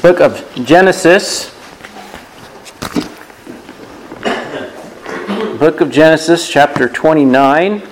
Book of Genesis. Book of Genesis, chapter 29.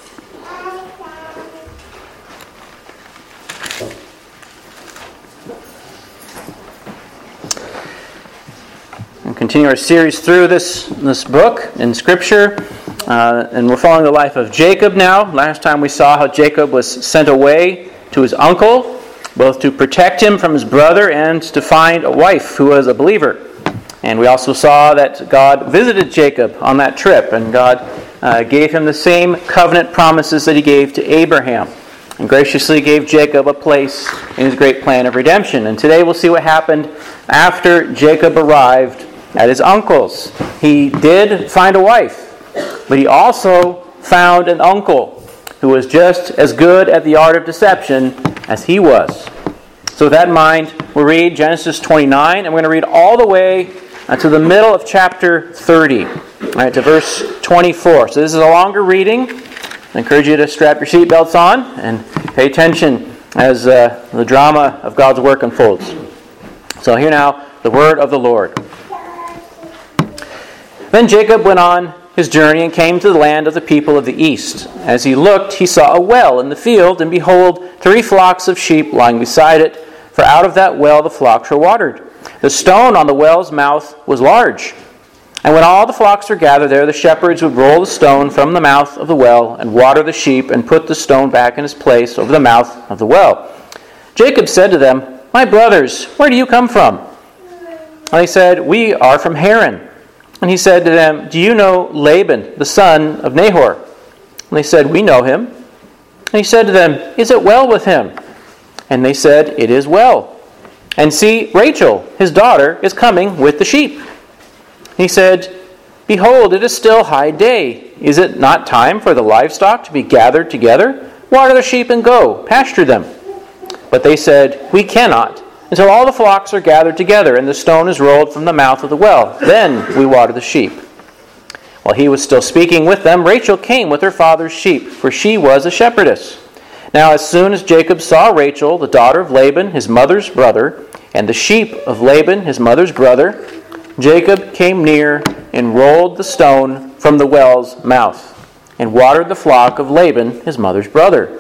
And continue our series through this book in Scripture. And we're following the life of Jacob now. Last time we saw how Jacob was sent away to his uncle, both to protect him from his brother and to find a wife who was a believer. And we also saw that God visited Jacob on that trip, and God gave him the same covenant promises that he gave to Abraham, and graciously gave Jacob a place in his great plan of redemption. And today we'll see what happened after Jacob arrived at his uncle's. He did find a wife, but he also found an uncle who was just as good at the art of deception as he was. So with that in mind, we'll read Genesis 29, and we're going to read all the way to the middle of chapter 30, right, to verse 24. So this is a longer reading. I encourage you to strap your seatbelts on and pay attention as the drama of God's work unfolds. So here now, the word of the Lord. Then Jacob went on his journey and came to the land of the people of the east. As he looked, he saw a well in the field, and behold, 3 flocks of sheep lying beside it, for out of that well the flocks were watered. The stone on the well's mouth was large. And when all the flocks were gathered there, the shepherds would roll the stone from the mouth of the well and water the sheep and put the stone back in its place over the mouth of the well. Jacob said to them, "My brothers, where do you come from?" And they said, "We are from Haran." And he said to them, "Do you know Laban, the son of Nahor?" And they said, "We know him." And he said to them, "Is it well with him?" And they said, "It is well. And see, Rachel, his daughter, is coming with the sheep." He said, "Behold, it is still high day. Is it not time for the livestock to be gathered together? Water the sheep and go, pasture them." But they said, "We cannot, until all the flocks are gathered together, and the stone is rolled from the mouth of the well. Then we water the sheep." While he was still speaking with them, Rachel came with her father's sheep, for she was a shepherdess. Now as soon as Jacob saw Rachel, the daughter of Laban, his mother's brother, and the sheep of Laban, his mother's brother, Jacob came near and rolled the stone from the well's mouth, and watered the flock of Laban, his mother's brother.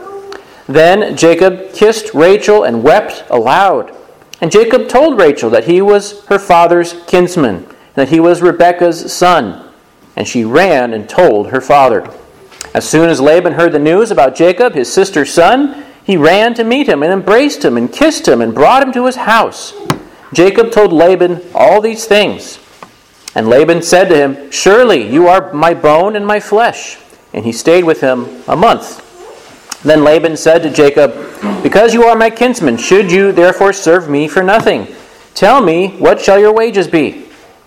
Then Jacob kissed Rachel and wept aloud. And Jacob told Rachel that he was her father's kinsman, and that he was Rebekah's son. And she ran and told her father. As soon as Laban heard the news about Jacob, his sister's son, he ran to meet him and embraced him and kissed him and brought him to his house. Jacob told Laban all these things. And Laban said to him, "Surely you are my bone and my flesh." And he stayed with him a month. Then Laban said to Jacob, "Because you are my kinsman, should you therefore serve me for nothing? Tell me, what shall your wages be?"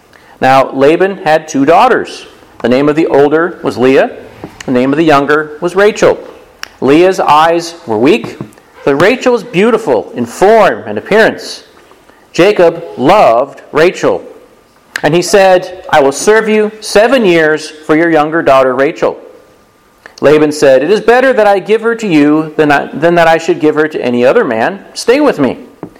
Now Laban had 2 daughters. The name of the older was Leah. The name of the younger was Rachel. Leah's eyes were weak, but Rachel was beautiful in form and appearance. Jacob loved Rachel. And he said, "I will serve you 7 years for your younger daughter Rachel." Laban said, "It is better that I give her to you than that I should give her to any other man. Stay with me."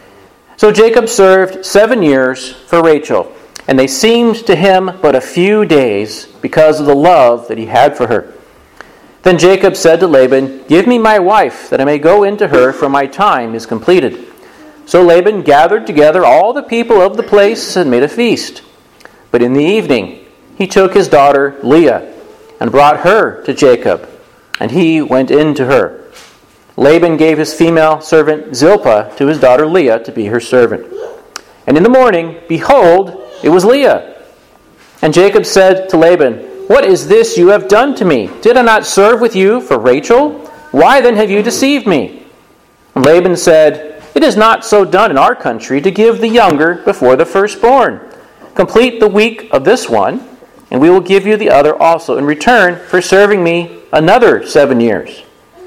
So Jacob served 7 years for Rachel, and they seemed to him but a few days because of the love that he had for her. Then Jacob said to Laban, "Give me my wife, that I may go into her, for my time is completed." So Laban gathered together all the people of the place and made a feast. But in the evening he took his daughter Leah and brought her to Jacob, and he went in to her. Laban gave his female servant Zilpah to his daughter Leah to be her servant. And in the morning, behold, it was Leah. And Jacob said to Laban, "What is this you have done to me? Did I not serve with you for Rachel? Why then have you deceived me?" And Laban said, "It is not so done in our country to give the younger before the firstborn. Complete the week of this one, and we will give you the other also in return for serving me another 7 years."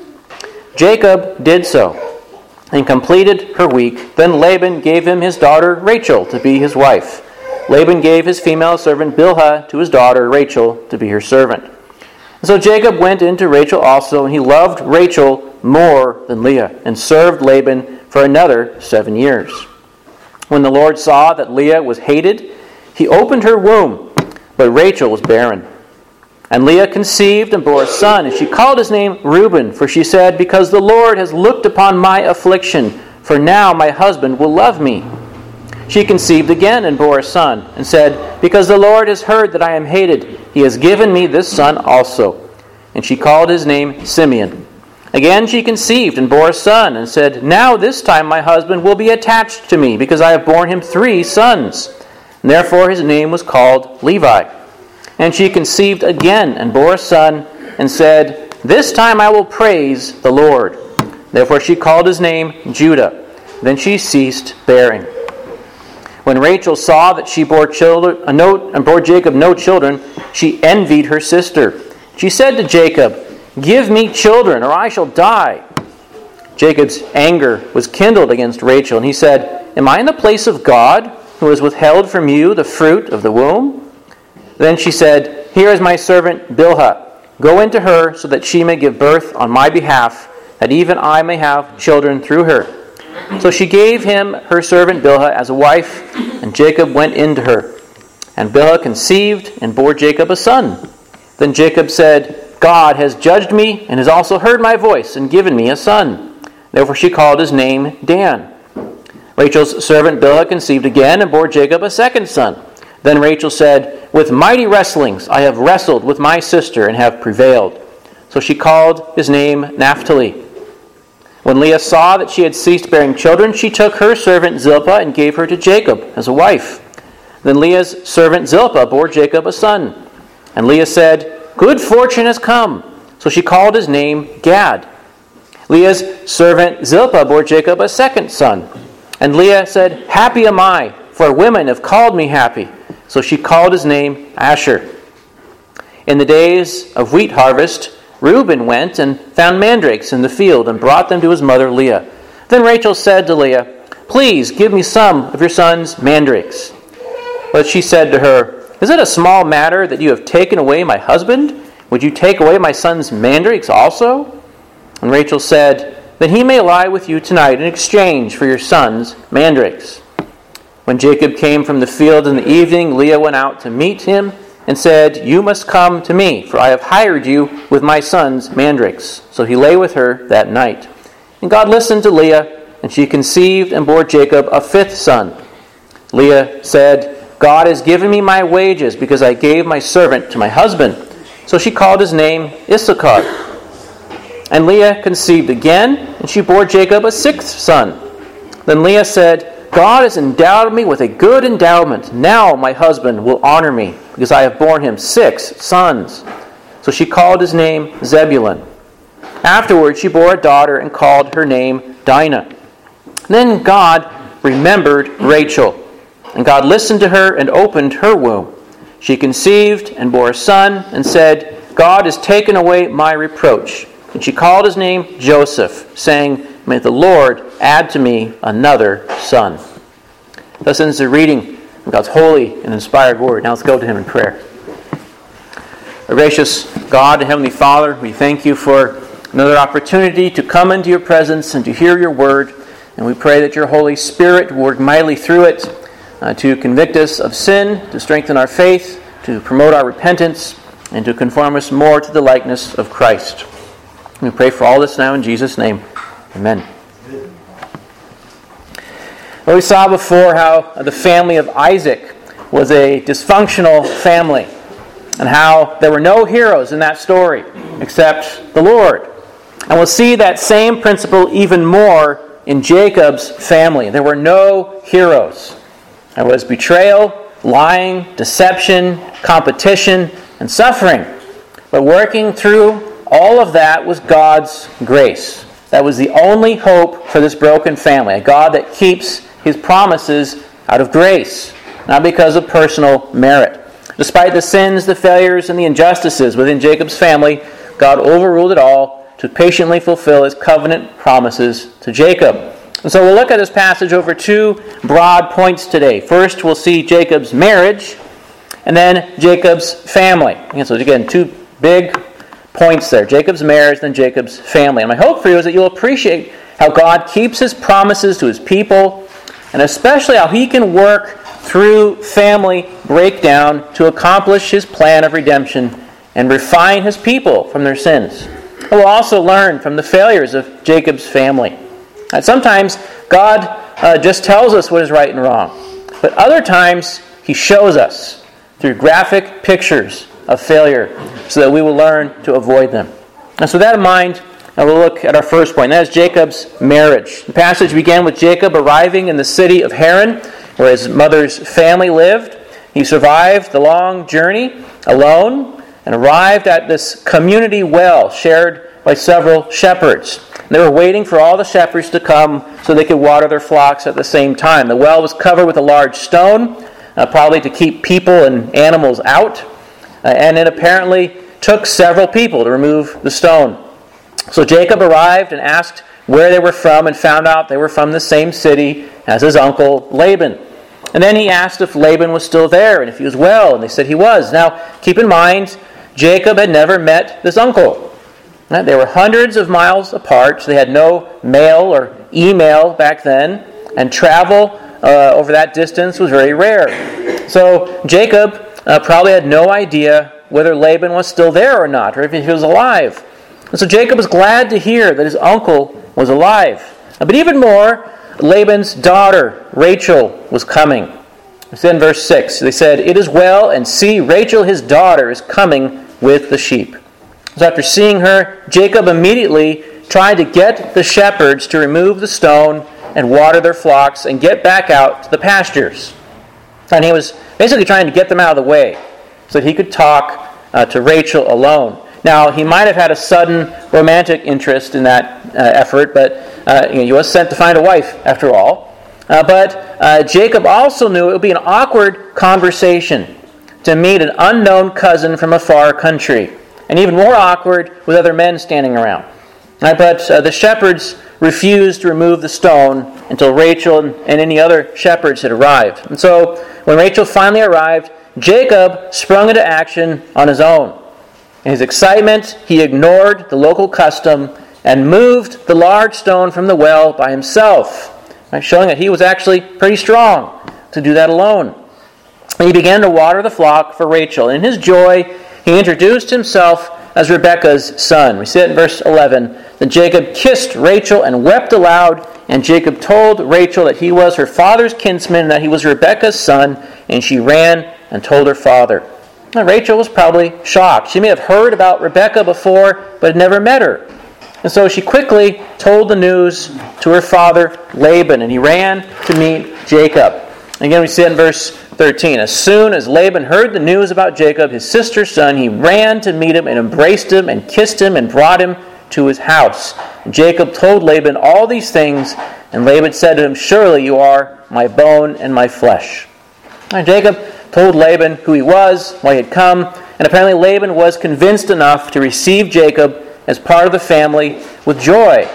Jacob did so, and completed her week. Then Laban gave him his daughter Rachel to be his wife. Laban gave his female servant Bilhah to his daughter Rachel to be her servant. And so Jacob went in to Rachel also, and he loved Rachel more than Leah, and served Laban for another 7 years. When the Lord saw that Leah was hated, he opened her womb, but Rachel was barren. And Leah conceived and bore a son, and she called his name Reuben, for she said, because the Lord has looked upon my affliction, for now my husband will love me. She conceived again and bore a son, and said, because the Lord has heard that I am hated, he has given me this son also. And she called his name Simeon. Again she conceived and bore a son, and said, now this time my husband will be attached to me, because I have borne him 3 sons. And therefore his name was called Levi. And she conceived again and bore a son, and said, this time I will praise the Lord. Therefore she called his name Judah. Then she ceased bearing. When Rachel saw that she bore Jacob no children, she envied her sister. She said to Jacob, give me children, or I shall die. Jacob's anger was kindled against Rachel, and he said, am I in the place of God, who has withheld from you the fruit of the womb? Then she said, here is my servant Bilhah. Go into her, so that she may give birth on my behalf, that even I may have children through her. So she gave him her servant Bilhah as a wife, and Jacob went into her. And Bilhah conceived and bore Jacob a son. Then Jacob said, God has judged me, and has also heard my voice, and given me a son. Therefore she called his name Dan. Rachel's servant Bilhah conceived again, and bore Jacob a second son. Then Rachel said, with mighty wrestlings I have wrestled with my sister, and have prevailed. So she called his name Naphtali. When Leah saw that she had ceased bearing children, she took her servant Zilpah, and gave her to Jacob as a wife. Then Leah's servant Zilpah bore Jacob a son. And Leah said, good fortune has come. So she called his name Gad. Leah's servant Zilpah bore Jacob a second son. And Leah said, happy am I, for women have called me happy. So she called his name Asher. In the days of wheat harvest, Reuben went and found mandrakes in the field, and brought them to his mother Leah. Then Rachel said to Leah, please give me some of your son's mandrakes. But she said to her, is it a small matter that you have taken away my husband? Would you take away my son's mandrakes also? And Rachel said, then he may lie with you tonight in exchange for your son's mandrakes. When Jacob came from the field in the evening, Leah went out to meet him, and said, you must come to me, for I have hired you with my son's mandrakes. So he lay with her that night. And God listened to Leah, and she conceived and bore Jacob a 5th son. Leah said, God has given me my wages, because I gave my servant to my husband. So she called his name Issachar. And Leah conceived again, and she bore Jacob a 6th son. Then Leah said, God has endowed me with a good endowment. Now my husband will honor me, because I have borne him 6 sons. So she called his name Zebulun. Afterward she bore a daughter, and called her name Dinah. Then God remembered Rachel, and God listened to her and opened her womb. She conceived and bore a son, and said, God has taken away my reproach. And she called his name Joseph, saying, may the Lord add to me another son. Thus ends the reading of God's holy and inspired word. Now let's go to him in prayer. Our gracious God and Heavenly Father, we thank you for another opportunity to come into your presence and to hear your word. And we pray that your Holy Spirit will work mightily through it to convict us of sin, to strengthen our faith, to promote our repentance, and to conform us more to the likeness of Christ. We pray for all this now in Jesus' name. Amen. Well, we saw before how the family of Isaac was a dysfunctional family, and how there were no heroes in that story except the Lord. And we'll see that same principle even more in Jacob's family. There were no heroes. There was betrayal, lying, deception, competition, and suffering. But working through all of that was God's grace. That was the only hope for this broken family. A God that keeps his promises out of grace, not because of personal merit. Despite the sins, the failures, and the injustices within Jacob's family, God overruled it all to patiently fulfill his covenant promises to Jacob. And so we'll look at this passage over 2 broad points today. First, we'll see Jacob's marriage, and then Jacob's family. And so again, 2 big points there. Jacob's marriage, then Jacob's family. And my hope for you is that you'll appreciate how God keeps his promises to his people, and especially how he can work through family breakdown to accomplish his plan of redemption and refine his people from their sins. We'll also learn from the failures of Jacob's family. And sometimes God just tells us what is right and wrong, but other times he shows us through graphic pictures of failure so that we will learn to avoid them. And so with that in mind, we'll look at our first point, and that is Jacob's marriage. The passage began with Jacob arriving in the city of Haran, where his mother's family lived. He survived the long journey alone and arrived at this community well shared by several shepherds. They were waiting for all the shepherds to come so they could water their flocks at the same time. The well was covered with a large stone, probably to keep people and animals out, and it apparently took several people to remove the stone. So Jacob arrived and asked where they were from and found out they were from the same city as his uncle Laban. And then he asked if Laban was still there and if he was well, and they said he was. Now, keep in mind, Jacob had never met this uncle. They were hundreds of miles apart, so they had no mail or email back then, and travel over that distance was very rare. So Jacob probably had no idea whether Laban was still there or not, or if he was alive. And so Jacob was glad to hear that his uncle was alive. But even more, Laban's daughter, Rachel, was coming. It's in verse 6. They said, "It is well, and see, Rachel his daughter is coming with the sheep." So after seeing her, Jacob immediately tried to get the shepherds to remove the stone and water their flocks and get back out to the pastures. And he was basically trying to get them out of the way so that he could talk to Rachel alone. Now, he might have had a sudden romantic interest in that effort, but he was sent to find a wife, after all. But Jacob also knew it would be an awkward conversation to meet an unknown cousin from a far country, and even more awkward with other men standing around. But the shepherds refused to remove the stone until Rachel and any other shepherds had arrived. And so, when Rachel finally arrived, Jacob sprung into action on his own. In his excitement, he ignored the local custom and moved the large stone from the well by himself, showing that he was actually pretty strong to do that alone. And he began to water the flock for Rachel. In his joy, he introduced himself as Rebekah's son. We see it in verse 11. Then Jacob kissed Rachel and wept aloud, and Jacob told Rachel that he was her father's kinsman and that he was Rebekah's son, and she ran and told her father. Now, Rachel was probably shocked. She may have heard about Rebekah before, but had never met her. And so she quickly told the news to her father Laban, and he ran to meet Jacob. Again, we see it in verse 13. As soon as Laban heard the news about Jacob, his sister's son, he ran to meet him and embraced him and kissed him and brought him to his house. And Jacob told Laban all these things, and Laban said to him, "Surely you are my bone and my flesh." And Jacob told Laban who he was, why he had come, and apparently Laban was convinced enough to receive Jacob as part of the family with joy.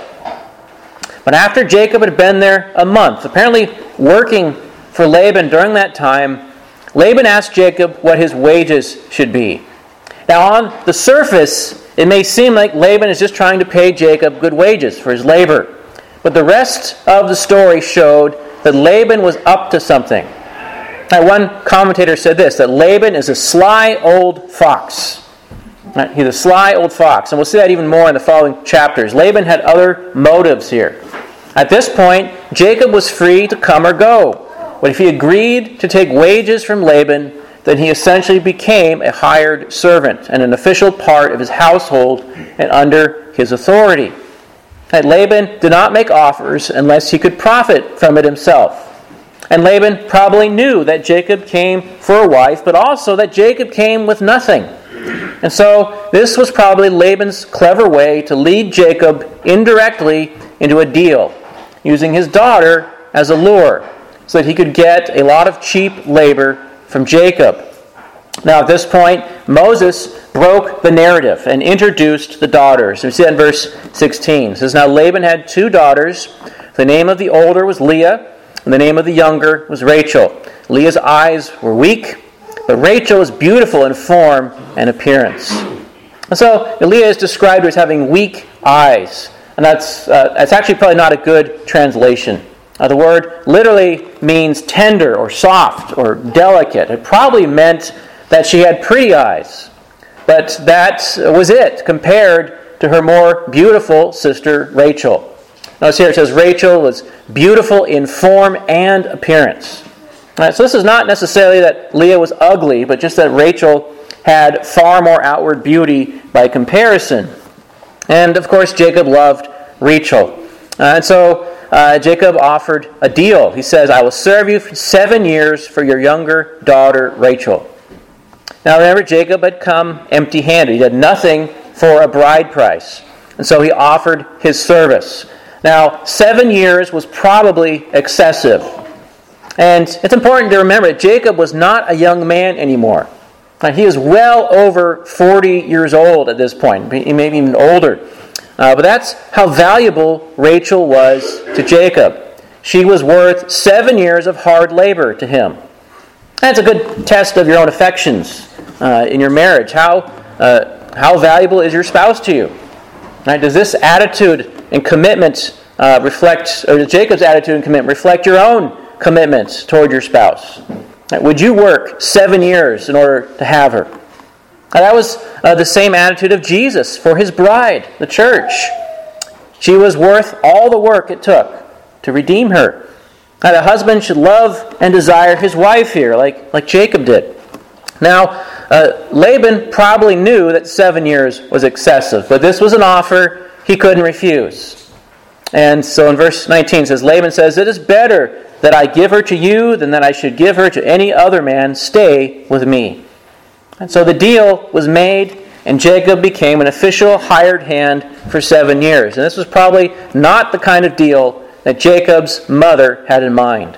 But after Jacob had been there a month, apparently working for Laban during that time, Laban asked Jacob what his wages should be. Now on the surface, it may seem like Laban is just trying to pay Jacob good wages for his labor. But the rest of the story showed that Laban was up to something. Now, one commentator said this, that Laban is a sly old fox. He's a sly old fox. And we'll see that even more in the following chapters. Laban had other motives here. At this point, Jacob was free to come or go. But if he agreed to take wages from Laban, then he essentially became a hired servant and an official part of his household and under his authority. And Laban did not make offers unless he could profit from it himself. And Laban probably knew that Jacob came for a wife, but also that Jacob came with nothing. And so this was probably Laban's clever way to lead Jacob indirectly into a deal, using his daughter as a lure, so that he could get a lot of cheap labor from Jacob. Now at this point, Moses broke the narrative and introduced the daughters. We see that in verse 16. It says, "Now Laban had 2 daughters. The name of the older was Leah, and the name of the younger was Rachel. Leah's eyes were weak, but Rachel was beautiful in form and appearance." And so Leah is described as having weak eyes. And that's actually probably not a good translation. The word literally means tender or soft or delicate. It probably meant that she had pretty eyes. But that was it compared to her more beautiful sister Rachel. Notice here it says Rachel was beautiful in form and appearance. So this is not necessarily that Leah was ugly, but just that Rachel had far more outward beauty by comparison. And of course Jacob loved Rachel. And so Jacob offered a deal. He says, I will serve you for 7 years for your younger daughter Rachel. Now remember, Jacob had come empty-handed. He had nothing for a bride price. And so he offered his service. Now, 7 years was probably excessive. And it's important to remember that Jacob was not a young man anymore. He is well over 40 years old at this point. He may be even older. But that's how valuable Rachel was to Jacob. She was worth 7 years of hard labor to him. That's a good test of your own affections in your marriage. How valuable is your spouse to you? Right? Does this attitude and commitment reflect, or does Jacob's attitude and commitment reflect your own commitments toward your spouse? Right? Would you work 7 years in order to have her? That was the same attitude of Jesus for his bride, the church. She was worth all the work it took to redeem her. Now, the husband should love and desire his wife here, like Jacob did. Now, Laban probably knew that 7 years was excessive, but this was an offer he couldn't refuse. And so in verse 19 it says, Laban says, it is better that I give her to you than that I should give her to any other man. Stay with me. And so the deal was made, and Jacob became an official hired hand for 7 years. And this was probably not the kind of deal that Jacob's mother had in mind.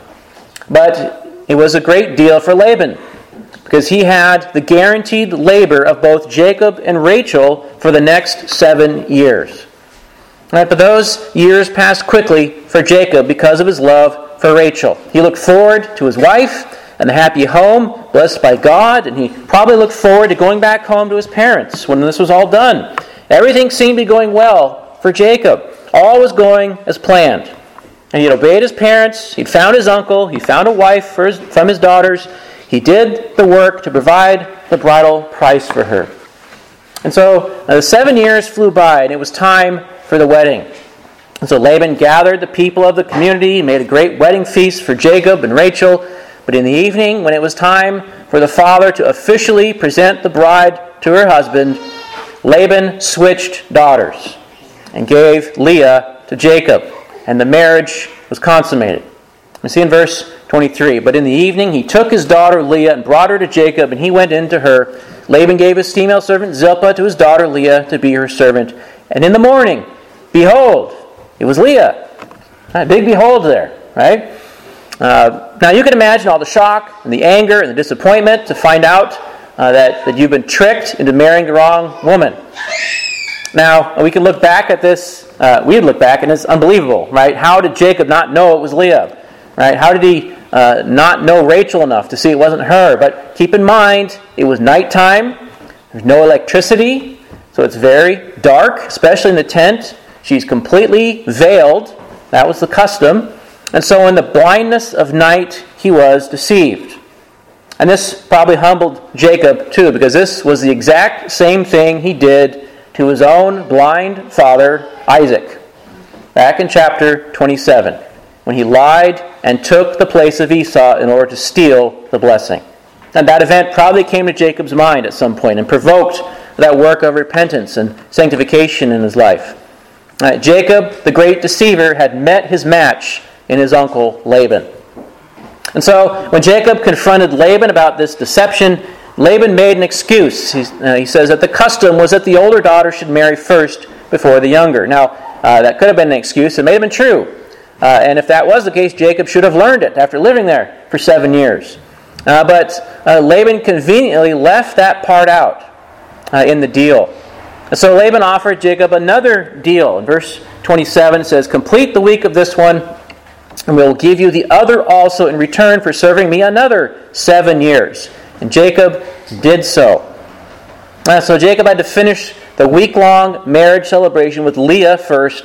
But it was a great deal for Laban, because he had the guaranteed labor of both Jacob and Rachel for the next 7 years. Right, but those years passed quickly for Jacob because of his love for Rachel. He looked forward to his wife and the happy home blessed by God, and he probably looked forward to going back home to his parents when this was all done. Everything seemed to be going well for Jacob. All was going as planned. And he'd obeyed his parents, he'd found his uncle, he found a wife from his daughters. He did the work to provide the bridal price for her. And so the 7 years flew by, and it was time for the wedding. And so Laban gathered the people of the community and made a great wedding feast for Jacob and Rachel. But in the evening, when it was time for the father to officially present the bride to her husband, Laban switched daughters and gave Leah to Jacob, and the marriage was consummated. We see in verse 23, but in the evening he took his daughter Leah and brought her to Jacob, and he went in to her. Laban gave his female servant Zilpah to his daughter Leah to be her servant. And in the morning, behold, it was Leah. A big behold there, right? Now you can imagine all the shock and the anger and the disappointment to find out that you've been tricked into marrying the wrong woman. Now, we can look back at this, we'd look back and it's unbelievable, right? How did Jacob not know it was Leah? Right? How did he not know Rachel enough to see it wasn't her? But keep in mind, it was nighttime. There's no electricity, so it's very dark, especially in the tent. She's completely veiled. That was the custom. And so in the blindness of night, he was deceived. And this probably humbled Jacob too, because this was the exact same thing he did to his own blind father, Isaac, back in chapter 27, when he lied and took the place of Esau in order to steal the blessing. And that event probably came to Jacob's mind at some point and provoked that work of repentance and sanctification in his life. Jacob, the great deceiver, had met his match in his uncle Laban. And so when Jacob confronted Laban about this deception, Laban made an excuse. He says that the custom was that the older daughter should marry first before the younger. Now, that could have been an excuse. It may have been true. And if that was the case, Jacob should have learned it after living there for 7 years. But Laban conveniently left that part out in the deal. And so Laban offered Jacob another deal. In verse 27 it says, complete the week of this one, and we will give you the other also in return for serving me another 7 years. And Jacob did so. So Jacob had to finish the week-long marriage celebration with Leah first,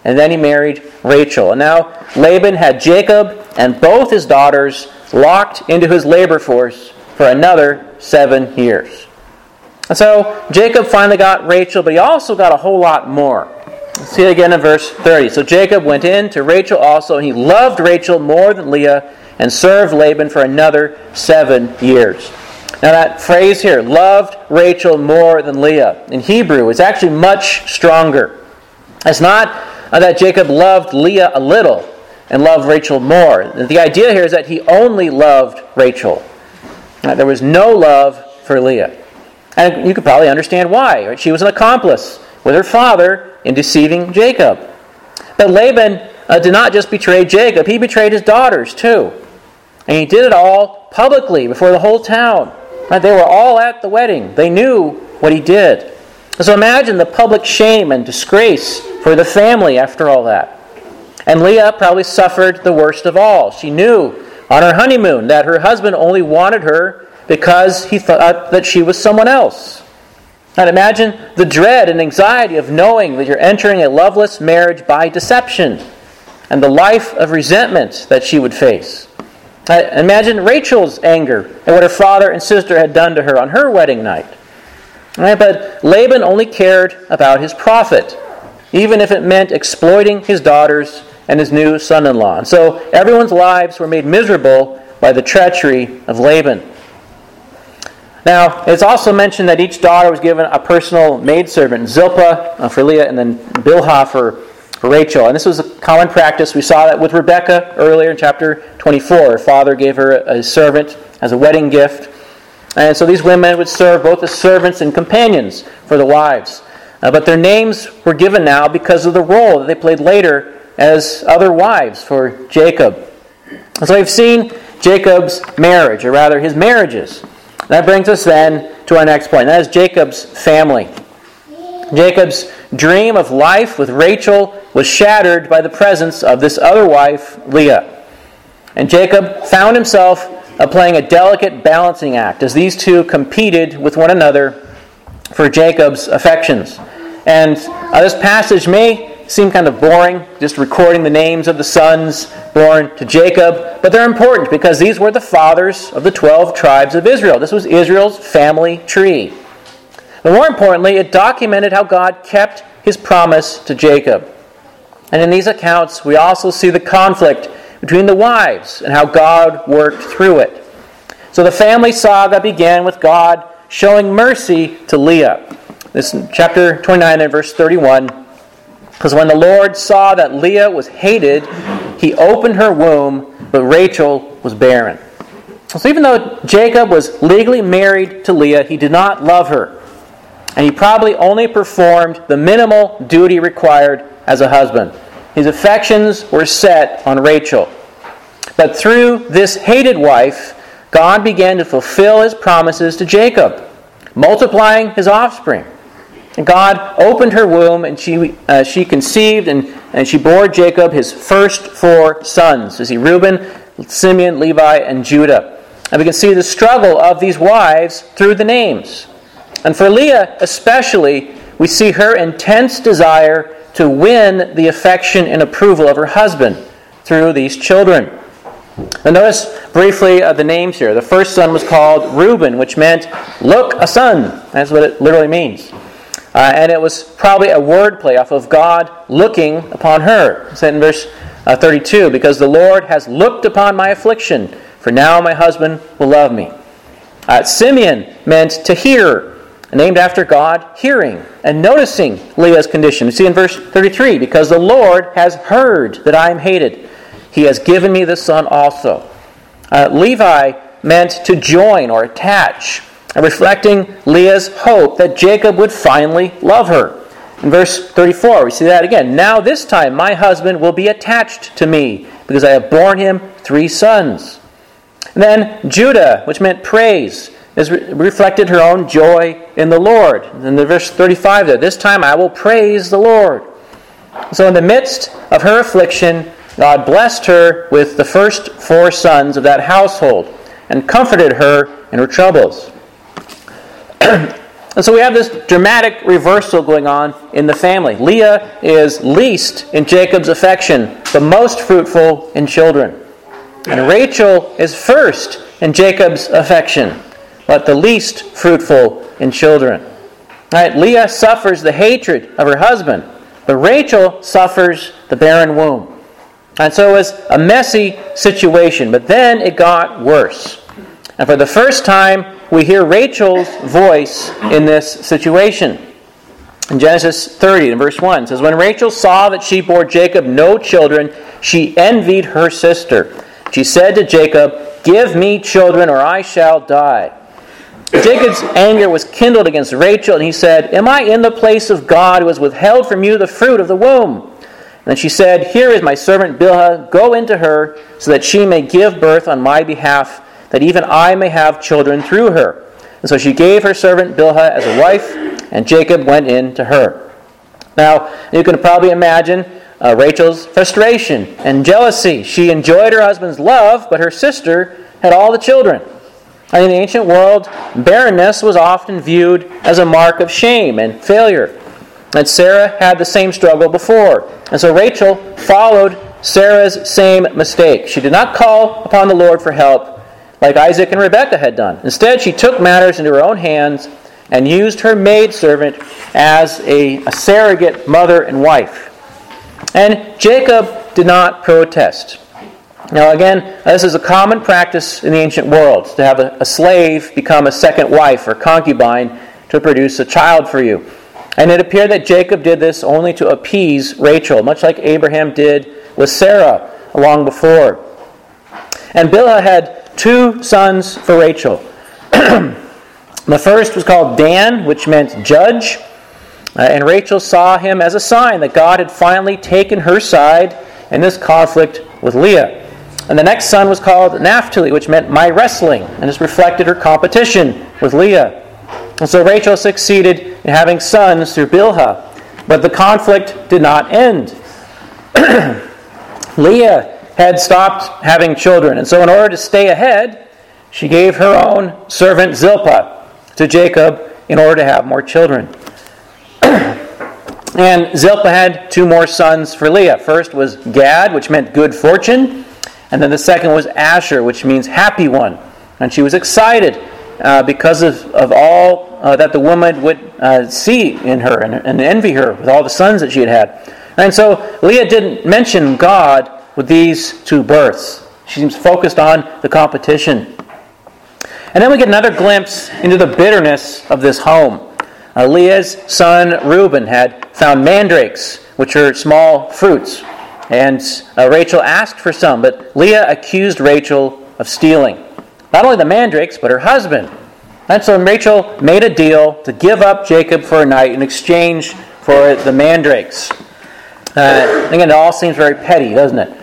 and then he married Rachel. And now Laban had Jacob and both his daughters locked into his labor force for another 7 years. And so Jacob finally got Rachel, but he also got a whole lot more. Let's see it again in verse 30. So Jacob went in to Rachel also, and he loved Rachel more than Leah, and served Laban for another 7 years. Now that phrase here, loved Rachel more than Leah, in Hebrew is actually much stronger. It's not that Jacob loved Leah a little and loved Rachel more. The idea here is that he only loved Rachel. There was no love for Leah. And you could probably understand why. Right? She was an accomplice with her father in deceiving Jacob. But Laban did not just betray Jacob, he betrayed his daughters too. And he did it all publicly before the whole town. Right? They were all at the wedding. They knew what he did. So imagine the public shame and disgrace for the family after all that. And Leah probably suffered the worst of all. She knew on her honeymoon that her husband only wanted her because he thought that she was someone else. And imagine the dread and anxiety of knowing that you're entering a loveless marriage by deception, and the life of resentment that she would face. Imagine Rachel's anger at what her father and sister had done to her on her wedding night. Right? But Laban only cared about his profit, even if it meant exploiting his daughters and his new son-in-law. And so everyone's lives were made miserable by the treachery of Laban. Now, it's also mentioned that each daughter was given a personal maidservant, Zilpah for Leah, and then Bilhah for Rachel. And this was a common practice. We saw that with Rebekah earlier in chapter 24. Her father gave her a servant as a wedding gift. And so these women would serve both as servants and companions for the wives. But their names were given now because of the role that they played later as other wives for Jacob. And so we've seen Jacob's marriage, or rather his marriages. That brings us then to our next point. That is Jacob's family. Jacob's dream of life with Rachel was shattered by the presence of this other wife, Leah. And Jacob found himself playing a delicate balancing act as these two competed with one another for Jacob's affections. And this passage may seem kind of boring, just recording the names of the sons born to Jacob, but they're important because these were the fathers of the 12 tribes of Israel. This was Israel's family tree. But more importantly, it documented how God kept his promise to Jacob. And in these accounts, we also see the conflict between the wives and how God worked through it. So the family saga began with God showing mercy to Leah. This is chapter 29 and verse 31. Because when the Lord saw that Leah was hated, he opened her womb, but Rachel was barren. So even though Jacob was legally married to Leah, he did not love her. And he probably only performed the minimal duty required as a husband. His affections were set on Rachel. But through this hated wife, God began to fulfill his promises to Jacob, multiplying his offspring. And God opened her womb, and she conceived, and she bore Jacob his first 4 sons. You see, Reuben, Simeon, Levi, and Judah. And we can see the struggle of these wives through the names. And for Leah especially, we see her intense desire to win the affection and approval of her husband through these children. And notice briefly the names here. The first son was called Reuben, which meant, look, a son. That's what it literally means. And it was probably a wordplay off of God looking upon her. It said in verse 32, because the Lord has looked upon my affliction, for now my husband will love me. Simeon meant to hear, named after God hearing and noticing Leah's condition. You see in verse 33, because the Lord has heard that I am hated, he has given me this son also. Levi meant to join or attach, reflecting Leah's hope that Jacob would finally love her. In verse 34, we see that again. Now this time my husband will be attached to me, because I have borne him 3 sons. And then Judah, which meant praise, reflected her own joy in the Lord. In the verse 35 there, this time I will praise the Lord. So in the midst of her affliction, God blessed her with the first 4 sons of that household and comforted her in her troubles. And so we have this dramatic reversal going on in the family. Leah is least in Jacob's affection, but most fruitful in children. And Rachel is first in Jacob's affection, but the least fruitful in children. Right? Leah suffers the hatred of her husband, but Rachel suffers the barren womb. And so it was a messy situation, but then it got worse. And for the first time, we hear Rachel's voice in this situation. In Genesis 30, in verse 1, it says, "When Rachel saw that she bore Jacob no children, she envied her sister. She said to Jacob, 'Give me children, or I shall die.' Jacob's anger was kindled against Rachel, and he said, 'Am I in the place of God who has withheld from you the fruit of the womb?' And then she said, 'Here is my servant Bilhah. Go into her, so that she may give birth on my behalf, that even I may have children through her.' And so she gave her servant Bilhah as a wife, and Jacob went in to her." Now, you can probably imagine Rachel's frustration and jealousy. She enjoyed her husband's love, but her sister had all the children. And in the ancient world, barrenness was often viewed as a mark of shame and failure. And Sarah had the same struggle before. And so Rachel followed Sarah's same mistake. She did not call upon the Lord for help like Isaac and Rebekah had done. Instead, she took matters into her own hands and used her maidservant as a surrogate mother and wife. And Jacob did not protest. Now again, this is a common practice in the ancient world, to have a slave become a second wife or concubine to produce a child for you. And it appeared that Jacob did this only to appease Rachel, much like Abraham did with Sarah long before. And Bilhah had 2 sons for Rachel. The first was called Dan, which meant judge. And Rachel saw him as a sign that God had finally taken her side in this conflict with Leah. And the next son was called Naphtali, which meant my wrestling, and this reflected her competition with Leah. And so Rachel succeeded in having sons through Bilhah, but the conflict did not end. Leah had stopped having children, and so in order to stay ahead, she gave her own servant Zilpah to Jacob in order to have more children. And Zilpah had 2 more sons for Leah. First was Gad, which meant good fortune, and then the second was Asher, which means happy one. And she was excited because of all that the woman would see in her and envy her with all the sons that she had had. And so Leah didn't mention God with these 2 births. She seems focused on the competition. And then we get another glimpse into the bitterness of this home. Leah's son Reuben had found mandrakes, which are small fruits. And Rachel asked for some, but Leah accused Rachel of stealing. Not only the mandrakes, but her husband. And so Rachel made a deal to give up Jacob for a night in exchange for the mandrakes. Again, it all seems very petty, doesn't it?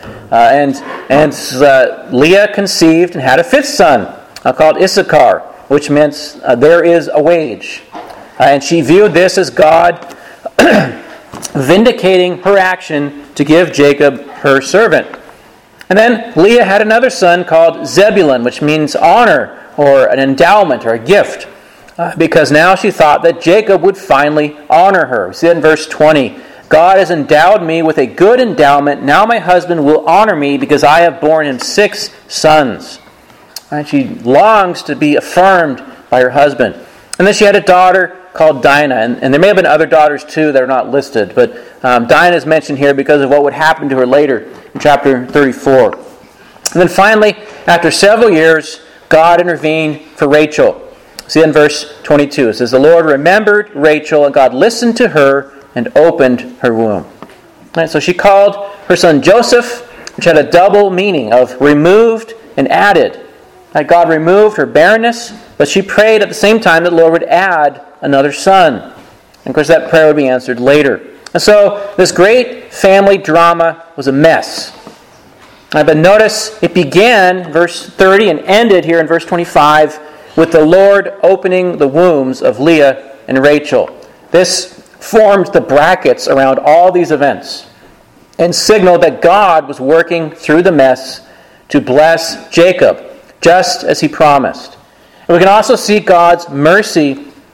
Leah conceived and had a 5th son called Issachar, which meant there is a wage. And she viewed this as God vindicating her action to give Jacob her servant. And then Leah had another son called Zebulun, which means honor or an endowment or a gift, because now she thought that Jacob would finally honor her. We see that in verse 20. "God has endowed me with a good endowment. Now my husband will honor me because I have borne him 6 sons." And she longs to be affirmed by her husband. And then she had a daughter called Dinah. And there may have been other daughters too that are not listed. But Dinah is mentioned here because of what would happen to her later in chapter 34. And then finally, after several years, God intervened for Rachel. See in verse 22. It says, "The Lord remembered Rachel, and God listened to her and opened her womb." Right, so she called her son Joseph, which had a double meaning of removed and added. That God removed her barrenness, but she prayed at the same time that the Lord would add another son. And of course that prayer would be answered later. And so this great family drama was a mess. But notice it began, verse 30, and ended here in verse 25 with the Lord opening the wombs of Leah and Rachel. This formed the brackets around all these events and signaled that God was working through the mess to bless Jacob, just as he promised. And we can also see God's mercy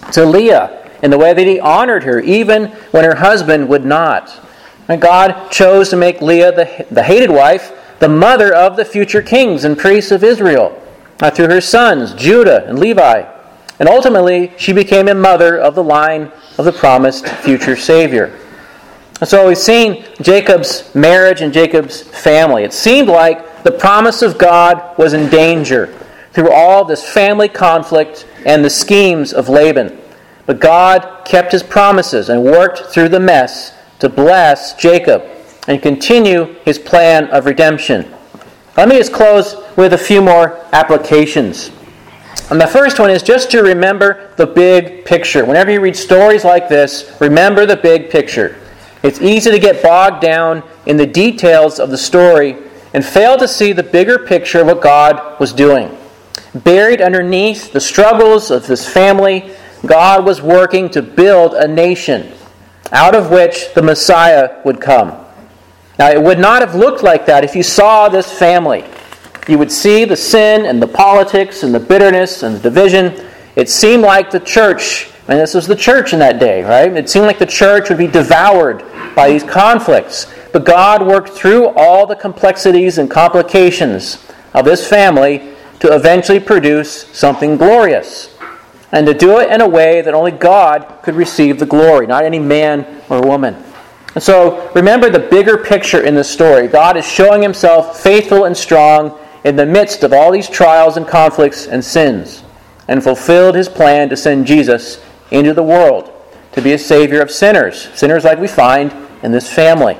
to Leah in the way that he honored her, even when her husband would not. And God chose to make Leah, the hated wife, the mother of the future kings and priests of Israel, through her sons, Judah and Levi. And ultimately, she became a mother of the line of the promised future Savior. And so we've seen Jacob's marriage and Jacob's family. It seemed like the promise of God was in danger through all this family conflict and the schemes of Laban. But God kept his promises and worked through the mess to bless Jacob and continue his plan of redemption. Let me just close with a few more applications. And the first one is just to remember the big picture. Whenever you read stories like this, remember the big picture. It's easy to get bogged down in the details of the story and fail to see the bigger picture of what God was doing. Buried underneath the struggles of this family, God was working to build a nation out of which the Messiah would come. Now, it would not have looked like that if you saw this family. You would see the sin and the politics and the bitterness and the division. It seemed like the church, and this was the church in that day, right? It seemed like the church would be devoured by these conflicts. But God worked through all the complexities and complications of this family to eventually produce something glorious. And to do it in a way that only God could receive the glory, not any man or woman. And so, remember the bigger picture in the story. God is showing himself faithful and strong in the midst of all these trials and conflicts and sins, and fulfilled his plan to send Jesus into the world to be a Savior of sinners, sinners like we find in this family.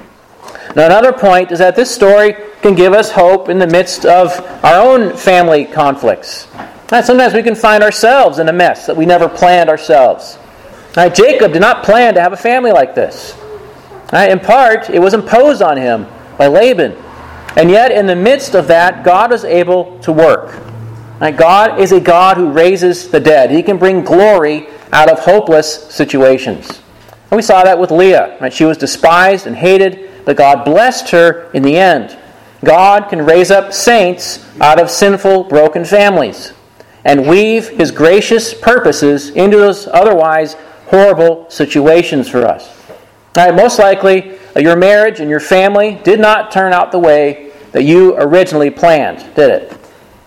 Now, another point is that this story can give us hope in the midst of our own family conflicts. Sometimes we can find ourselves in a mess that we never planned ourselves. Jacob did not plan to have a family like this. In part, it was imposed on him by Laban. And yet, in the midst of that, God was able to work. God is a God who raises the dead. He can bring glory out of hopeless situations. And we saw that with Leah. She was despised and hated, but God blessed her in the end. God can raise up saints out of sinful, broken families and weave his gracious purposes into those otherwise horrible situations for us. Most likely, your marriage and your family did not turn out the way that you originally planned, did it?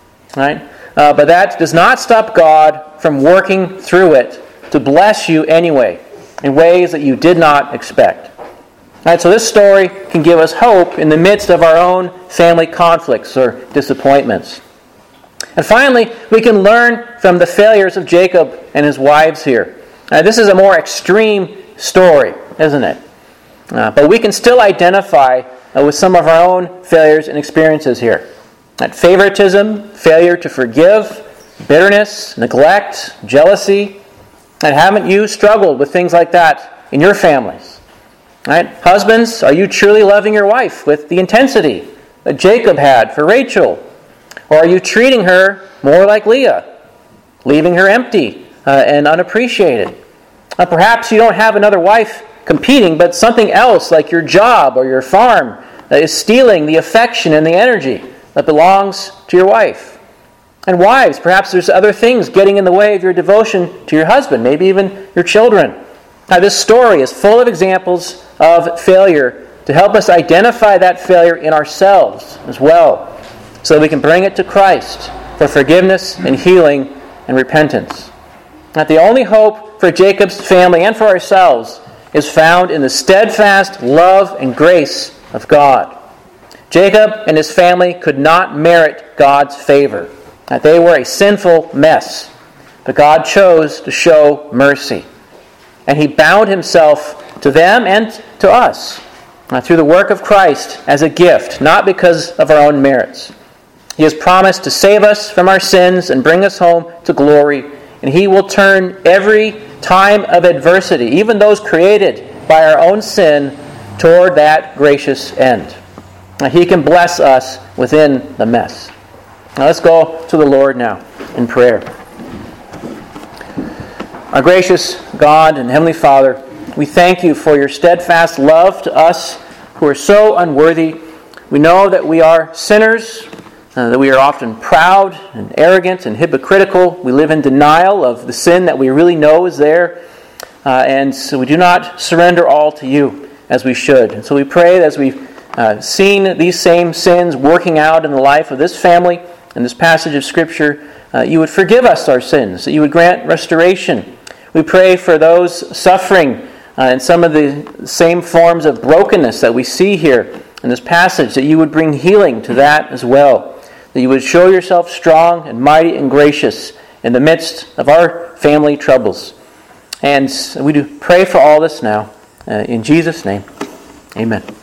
But that does not stop God from working through it to bless you anyway, in ways that you did not expect. So this story can give us hope in the midst of our own family conflicts or disappointments. And finally, we can learn from the failures of Jacob and his wives here. This is a more extreme story, isn't it? But we can still identify with some of our own failures and experiences here. Favoritism, failure to forgive, bitterness, neglect, jealousy. And haven't you struggled with things like that in your families? Husbands, are you truly loving your wife with the intensity that Jacob had for Rachel? Or are you treating her more like Leah, leaving her empty and unappreciated? Perhaps you don't have another wife competing, but something else like your job or your farm that is stealing the affection and the energy that belongs to your wife. And wives, perhaps there's other things getting in the way of your devotion to your husband, maybe even your children. This story is full of examples of failure to help us identify that failure in ourselves as well, so that we can bring it to Christ for forgiveness and healing and repentance. The only hope for Jacob's family and for ourselves is found in the steadfast love and grace of God. Jacob and his family could not merit God's favor. They were a sinful mess, but God chose to show mercy. And he bound himself to them and to us through the work of Christ as a gift, not because of our own merits. He has promised to save us from our sins and bring us home to glory, and he will turn every time of adversity, even those created by our own sin, toward that gracious end. He can bless us within the mess. Now let's go to the Lord now in prayer. Our gracious God and Heavenly Father, we thank you for your steadfast love to us who are so unworthy. We know that we are sinners, that we are often proud and arrogant and hypocritical. We live in denial of the sin that we really know is there. And so we do not surrender all to you as we should. And so we pray that as we've seen these same sins working out in the life of this family in this passage of Scripture, you would forgive us our sins, that you would grant restoration. We pray for those suffering in some of the same forms of brokenness that we see here in this passage, that you would bring healing to that as well, that you would show yourself strong and mighty and gracious in the midst of our family troubles. And we do pray for all this now. In Jesus' name, amen.